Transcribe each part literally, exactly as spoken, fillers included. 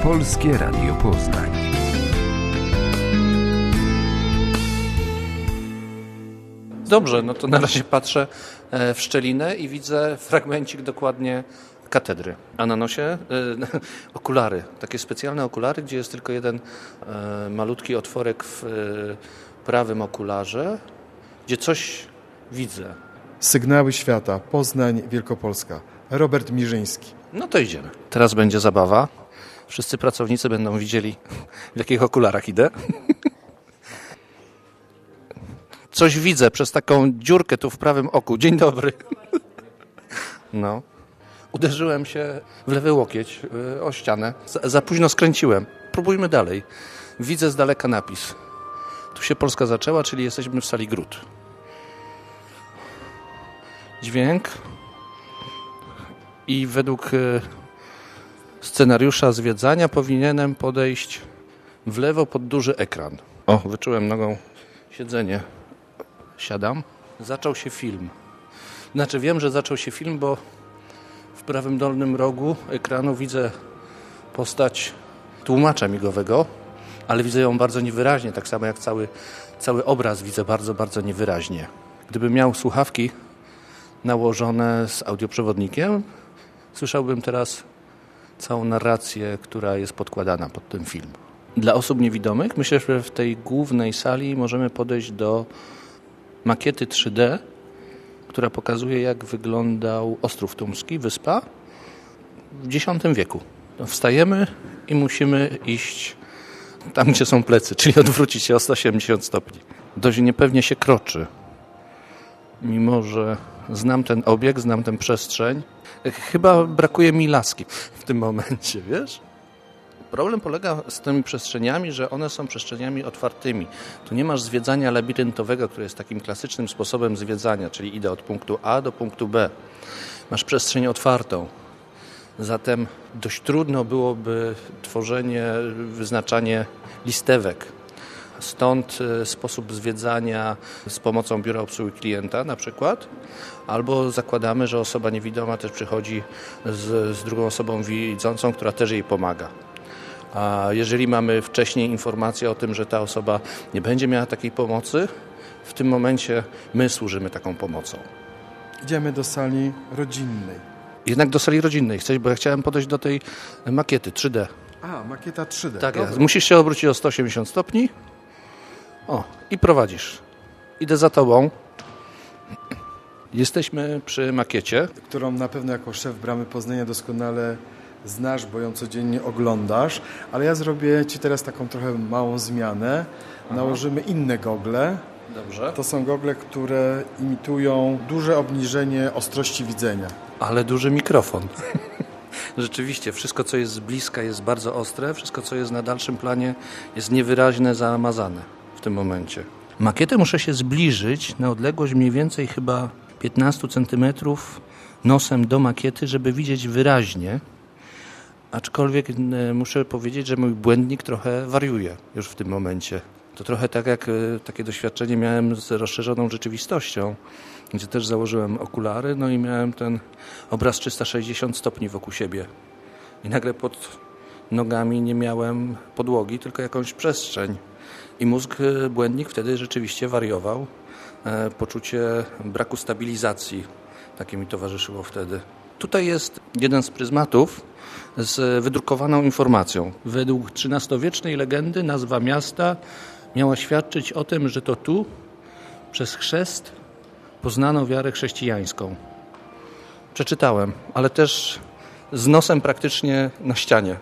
Polskie Radio Poznań. Dobrze, no to na razie patrzę w szczelinę i widzę fragmencik dokładnie katedry, a na nosie e, okulary, takie specjalne okulary, gdzie jest tylko jeden e, malutki otworek w e, prawym okularze, gdzie coś widzę. Sygnały świata, Poznań, Wielkopolska. Robert Mirzyński. No to idziemy. Teraz będzie zabawa. Wszyscy pracownicy będą widzieli, w jakich okularach idę. Coś widzę przez taką dziurkę tu w prawym oku. Dzień dobry. No. Uderzyłem się w lewy łokieć o ścianę. Za, za późno skręciłem. Próbujmy dalej. Widzę z daleka napis. Tu się Polska zaczęła, czyli jesteśmy w sali Grut. Dźwięk. I według scenariusza zwiedzania powinienem podejść w lewo pod duży ekran. O, wyczułem nogą siedzenie. Siadam. Zaczął się film. Znaczy wiem, że zaczął się film, bo w prawym dolnym rogu ekranu widzę postać tłumacza migowego, ale widzę ją bardzo niewyraźnie, tak samo jak cały, cały obraz widzę bardzo, bardzo niewyraźnie. Gdybym miał słuchawki nałożone z audioprzewodnikiem, słyszałbym teraz całą narrację, która jest podkładana pod ten film. Dla osób niewidomych myślę, że w tej głównej sali możemy podejść do makiety trzy D, która pokazuje, jak wyglądał Ostrów Tumski, wyspa, w dziesiątym wieku. Wstajemy i musimy iść tam, gdzie są plecy, czyli odwrócić się o sto osiemdziesiąt stopni. Dość niepewnie się kroczy, mimo że znam ten obiekt, znam tę przestrzeń. Chyba brakuje mi laski w tym momencie, wiesz? Problem polega z tymi przestrzeniami, że one są przestrzeniami otwartymi. Tu nie masz zwiedzania labiryntowego, które jest takim klasycznym sposobem zwiedzania, czyli idę od punktu A do punktu B. Masz przestrzeń otwartą. Zatem dość trudno byłoby tworzenie, wyznaczanie listewek. Stąd sposób zwiedzania z pomocą biura obsługi klienta na przykład, albo zakładamy, że osoba niewidoma też przychodzi z, z drugą osobą widzącą, która też jej pomaga. A jeżeli mamy wcześniej informację o tym, że ta osoba nie będzie miała takiej pomocy, w tym momencie my służymy taką pomocą. Idziemy do sali rodzinnej. Jednak do sali rodzinnej chcesz, bo ja chciałem podejść do tej makiety trzy D. A, makieta trzy D. Tak jest. Musisz się obrócić o sto osiemdziesiąt stopni. O, i prowadzisz. Idę za tobą. Jesteśmy przy makiecie. Którą na pewno jako szef Bramy Poznania doskonale znasz, bo ją codziennie oglądasz, ale ja zrobię Ci teraz taką trochę małą zmianę. Aha. Nałożymy inne gogle. Dobrze. To są gogle, które imitują duże obniżenie ostrości widzenia. Ale duży mikrofon. Rzeczywiście, wszystko co jest z bliska jest bardzo ostre, wszystko co jest na dalszym planie jest niewyraźne, zamazane w tym momencie. Makietę muszę się zbliżyć na odległość mniej więcej chyba piętnaście centymetrów nosem do makiety, żeby widzieć wyraźnie. Aczkolwiek muszę powiedzieć, że mój błędnik trochę wariuje już w tym momencie. To trochę tak jak takie doświadczenie miałem z rozszerzoną rzeczywistością, gdzie też założyłem okulary, no i miałem ten obraz trzysta sześćdziesiąt stopni wokół siebie. I nagle pod nogami nie miałem podłogi, tylko jakąś przestrzeń. I mózg, błędnik wtedy rzeczywiście wariował. Poczucie braku stabilizacji takie mi towarzyszyło wtedy. Tutaj jest jeden z pryzmatów z wydrukowaną informacją. Według trzynastowiecznej legendy nazwa miasta miała świadczyć o tym, że to tu przez chrzest poznano wiarę chrześcijańską. Przeczytałem, ale też z nosem praktycznie na ścianie.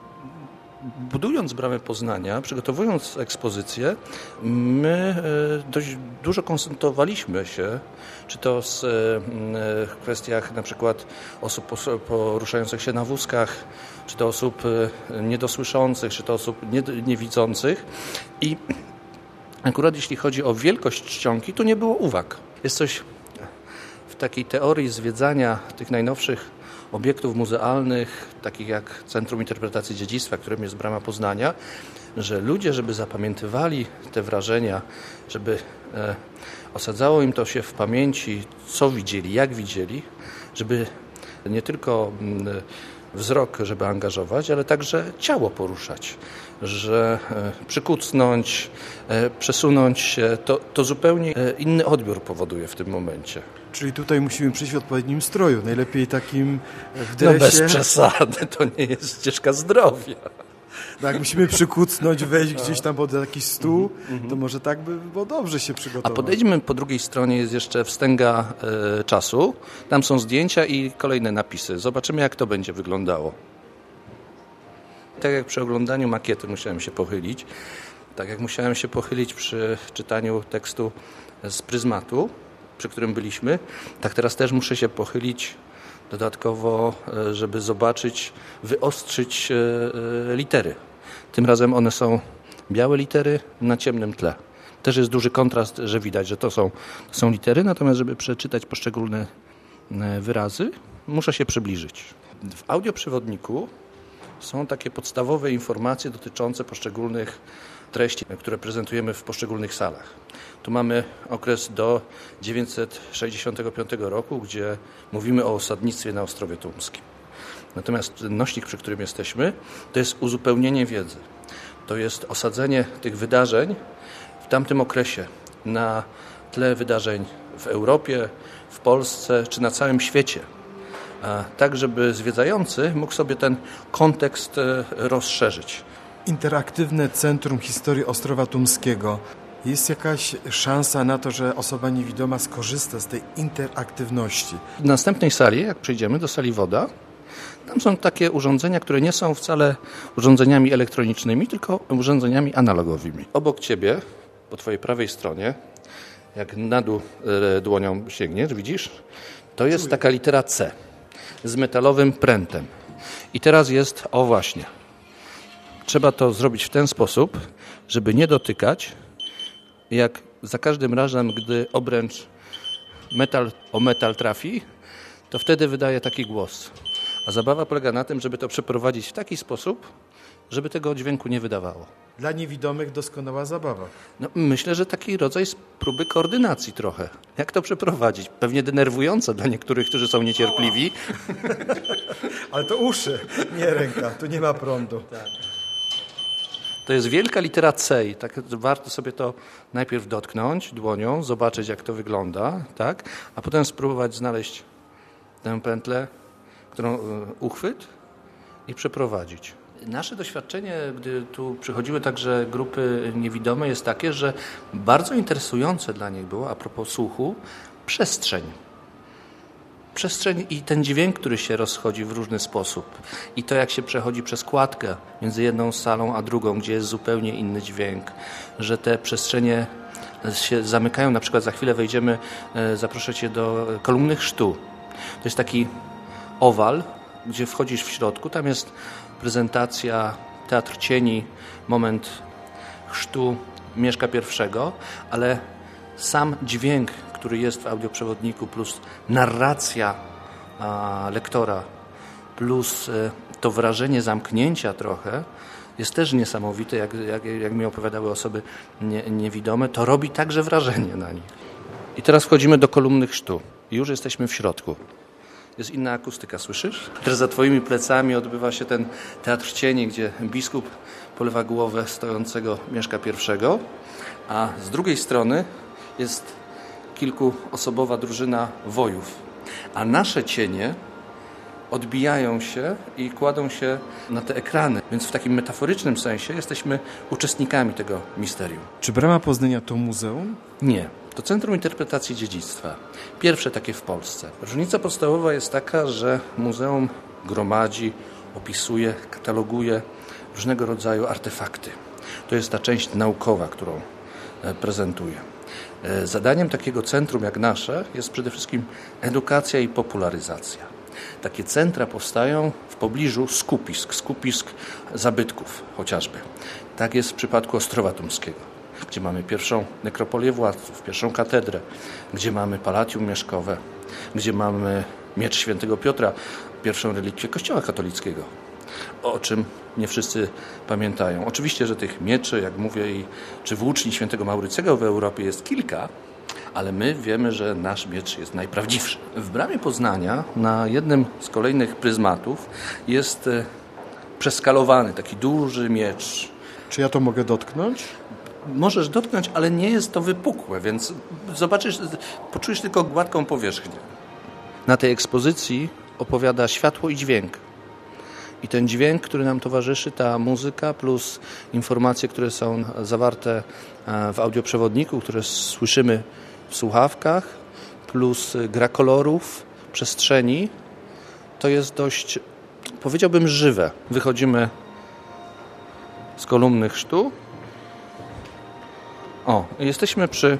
Budując Bramę Poznania, przygotowując ekspozycję, my dość dużo konsultowaliśmy się, czy to z, w kwestiach na przykład osób poruszających się na wózkach, czy to osób niedosłyszących, czy to osób niewidzących. I akurat jeśli chodzi o wielkość czcionki, tu nie było uwag. Jest coś w takiej teorii zwiedzania tych najnowszych obiektów muzealnych, takich jak Centrum Interpretacji Dziedzictwa, którym jest Brama Poznania, że ludzie, żeby zapamiętywali te wrażenia, żeby e, osadzało im to się w pamięci, co widzieli, jak widzieli, żeby nie tylko wzrok, żeby angażować, ale także ciało poruszać, że przykucnąć, przesunąć się, to, to zupełnie inny odbiór powoduje w tym momencie. Czyli tutaj musimy przyjść w odpowiednim stroju, najlepiej takim w dresie. No bez przesady, to nie jest ścieżka zdrowia. Tak, musimy przykucnąć, wejść gdzieś tam pod jakiś stół, to może tak by było dobrze się przygotować. A podejdźmy, po drugiej stronie jest jeszcze wstęga y, czasu, tam są zdjęcia i kolejne napisy. Zobaczymy, jak to będzie wyglądało. Tak jak przy oglądaniu makiety musiałem się pochylić, tak jak musiałem się pochylić przy czytaniu tekstu z pryzmatu, przy którym byliśmy, tak teraz też muszę się pochylić dodatkowo, żeby zobaczyć, wyostrzyć litery. Tym razem one są białe litery na ciemnym tle. Też jest duży kontrast, że widać, że to są, to są litery, natomiast żeby przeczytać poszczególne wyrazy, muszę się przybliżyć. W audioprzewodniku są takie podstawowe informacje dotyczące poszczególnych treści, które prezentujemy w poszczególnych salach. Tu mamy okres do dziewięćset sześćdziesiątego piątego roku, gdzie mówimy o osadnictwie na Ostrowie Tumskim. Natomiast nośnik, przy którym jesteśmy, to jest uzupełnienie wiedzy. To jest osadzenie tych wydarzeń w tamtym okresie na tle wydarzeń w Europie, w Polsce czy na całym świecie. Tak, żeby zwiedzający mógł sobie ten kontekst rozszerzyć. Interaktywne Centrum Historii Ostrowa Tumskiego. Jest jakaś szansa na to, że osoba niewidoma skorzysta z tej interaktywności? W następnej sali, jak przejdziemy do sali woda, tam są takie urządzenia, które nie są wcale urządzeniami elektronicznymi, tylko urządzeniami analogowymi. Obok ciebie, po twojej prawej stronie, jak na dół dłonią sięgniesz, widzisz, to jest taka litera C z metalowym prętem. I teraz jest, o właśnie, trzeba to zrobić w ten sposób, żeby nie dotykać, jak za każdym razem, gdy obręcz metal o metal trafi, to wtedy wydaje taki głos. A zabawa polega na tym, żeby to przeprowadzić w taki sposób, żeby tego dźwięku nie wydawało. Dla niewidomych doskonała zabawa. No, myślę, że taki rodzaj próby koordynacji trochę. Jak to przeprowadzić? Pewnie denerwujące dla niektórych, którzy są niecierpliwi. Ale to uszy, nie ręka, tu nie ma prądu. Tak. To jest wielka litera C i tak warto sobie to najpierw dotknąć dłonią, zobaczyć, jak to wygląda, tak? A potem spróbować znaleźć tę pętlę, którą uchwyt i przeprowadzić. Nasze doświadczenie, gdy tu przychodziły także grupy niewidome, jest takie, że bardzo interesujące dla nich było, a propos słuchu, przestrzeń. Przestrzeń i ten dźwięk, który się rozchodzi w różny sposób. I to, jak się przechodzi przez kładkę między jedną salą a drugą, gdzie jest zupełnie inny dźwięk, że te przestrzenie się zamykają. Na przykład za chwilę wejdziemy, zaproszę Cię do kolumny chrztu. To jest taki owal, gdzie wchodzisz w środku, tam jest prezentacja, teatr cieni, moment chrztu Mieszka pierwszego, ale sam dźwięk, który jest w audioprzewodniku, plus narracja a, lektora, plus y, to wrażenie zamknięcia trochę, jest też niesamowite, jak, jak, jak mi opowiadały osoby nie, niewidome, to robi także wrażenie na nich. I teraz wchodzimy do kolumny chrztu i już jesteśmy w środku. Jest inna akustyka, słyszysz? Teraz za twoimi plecami odbywa się ten teatr cieni, gdzie biskup polewa głowę stojącego Mieszka pierwszego, a z drugiej strony jest kilkuosobowa drużyna wojów. A nasze cienie odbijają się i kładą się na te ekrany, więc w takim metaforycznym sensie jesteśmy uczestnikami tego misterium. Czy Brama Poznania to muzeum? Nie. To Centrum Interpretacji Dziedzictwa. Pierwsze takie w Polsce. Różnica podstawowa jest taka, że muzeum gromadzi, opisuje, kataloguje różnego rodzaju artefakty. To jest ta część naukowa, którą prezentuje. Zadaniem takiego centrum jak nasze jest przede wszystkim edukacja i popularyzacja. Takie centra powstają w pobliżu skupisk, skupisk zabytków chociażby. Tak jest w przypadku Ostrowa Tumskiego, gdzie mamy pierwszą nekropolię władców, pierwszą katedrę, gdzie mamy palatium mieszkowe, gdzie mamy miecz świętego Piotra, pierwszą relikwię Kościoła katolickiego, o czym nie wszyscy pamiętają. Oczywiście, że tych mieczy, jak mówię, i, czy włóczni świętego Maurycego w Europie jest kilka, ale my wiemy, że nasz miecz jest najprawdziwszy. W bramie Poznania na jednym z kolejnych pryzmatów jest przeskalowany taki duży miecz. Czy ja to mogę dotknąć? Możesz dotknąć, ale nie jest to wypukłe, więc zobaczysz, poczujesz tylko gładką powierzchnię. Na tej ekspozycji opowiada światło i dźwięk. I ten dźwięk, który nam towarzyszy, ta muzyka plus informacje, które są zawarte w audioprzewodniku, które słyszymy w słuchawkach, plus gra kolorów, przestrzeni, to jest dość, powiedziałbym, żywe. Wychodzimy z kolumny chrztu. O, jesteśmy przy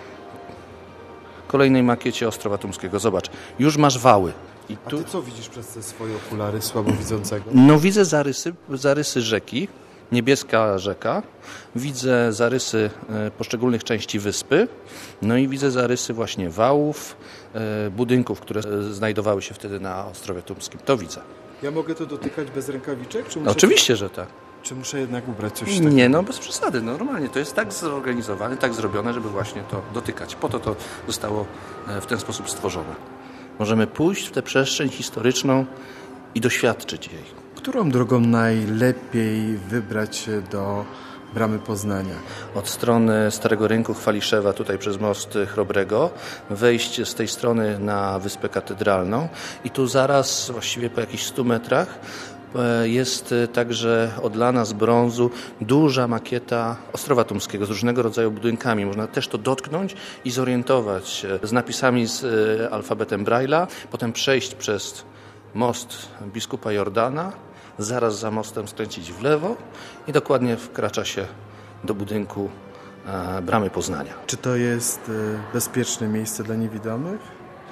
kolejnej makiecie Ostrowa Tumskiego. Zobacz, już masz wały. I A tu... ty co widzisz przez te swoje okulary słabowidzącego? No widzę zarysy, zarysy rzeki, niebieska rzeka, widzę zarysy poszczególnych części wyspy, no i widzę zarysy właśnie wałów, budynków, które znajdowały się wtedy na Ostrowie Tumskim. To widzę. Ja mogę to dotykać bez rękawiczek? Czy muszę... Oczywiście, że tak. Czy muszę jednak ubrać coś takiego? Nie, no bez przesady. Normalnie to jest tak zorganizowane, tak zrobione, żeby właśnie to dotykać. Po to to zostało w ten sposób stworzone. Możemy pójść w tę przestrzeń historyczną i doświadczyć jej. Którą drogą najlepiej wybrać się do Bramy Poznania? Od strony Starego Rynku Chwaliszewa, tutaj przez most Chrobrego, wejść z tej strony na Wyspę Katedralną i tu zaraz, właściwie po jakichś stu metrach, jest także odlana z brązu duża makieta Ostrowa Tumskiego z różnego rodzaju budynkami. Można też to dotknąć i zorientować się z napisami z alfabetem Braille'a, potem przejść przez most biskupa Jordana, zaraz za mostem skręcić w lewo i dokładnie wkracza się do budynku Bramy Poznania. Czy to jest bezpieczne miejsce dla niewidomych?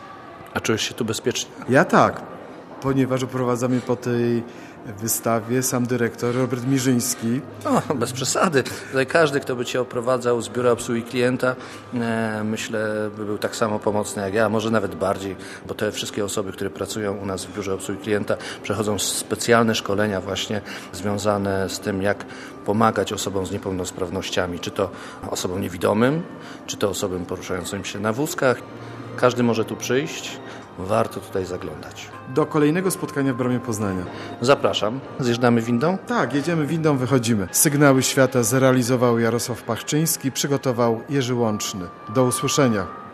A czujesz się tu bezpiecznie? Ja tak, ponieważ oprowadza mnie po tej wystawie sam dyrektor Robert Mirzyński. O, bez przesady. Tutaj każdy, kto by Cię oprowadzał z biura obsługi klienta, e, myślę, by był tak samo pomocny jak ja, może nawet bardziej, bo te wszystkie osoby, które pracują u nas w biurze obsługi klienta, przechodzą specjalne szkolenia właśnie związane z tym, jak pomagać osobom z niepełnosprawnościami, czy to osobom niewidomym, czy to osobom poruszającym się na wózkach. Każdy może tu przyjść. Warto tutaj zaglądać. Do kolejnego spotkania w Bramie Poznania. Zapraszam. Zjeżdżamy windą? Tak, jedziemy windą, wychodzimy. Sygnały świata zrealizował Jarosław Pachczyński, przygotował Jerzy Łączny. Do usłyszenia.